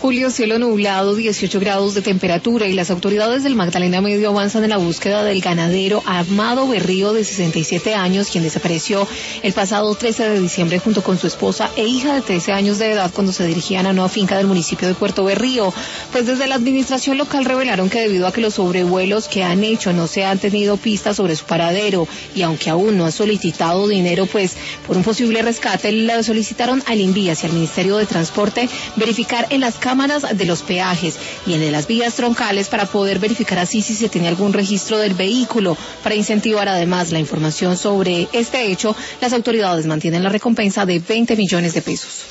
Julio, cielo nublado, 18 grados de temperatura, y las autoridades del Magdalena Medio avanzan en la búsqueda del ganadero Amado Berrío, de 67 años, quien desapareció el pasado 13 de diciembre junto con su esposa e hija de 13 años de edad cuando se dirigían a una finca del municipio de Puerto Berrío. Pues desde la administración local revelaron que debido a que los sobrevuelos que han hecho no se han tenido pistas sobre su paradero, y aunque aún no ha solicitado dinero pues por un posible rescate, le solicitaron al INVIAS y al Ministerio de Transporte verificar en las cámaras de los peajes y en de las vías troncales para poder verificar así si se tiene algún registro del vehículo. Para incentivar además la información sobre este hecho, las autoridades mantienen la recompensa de 20 millones de pesos.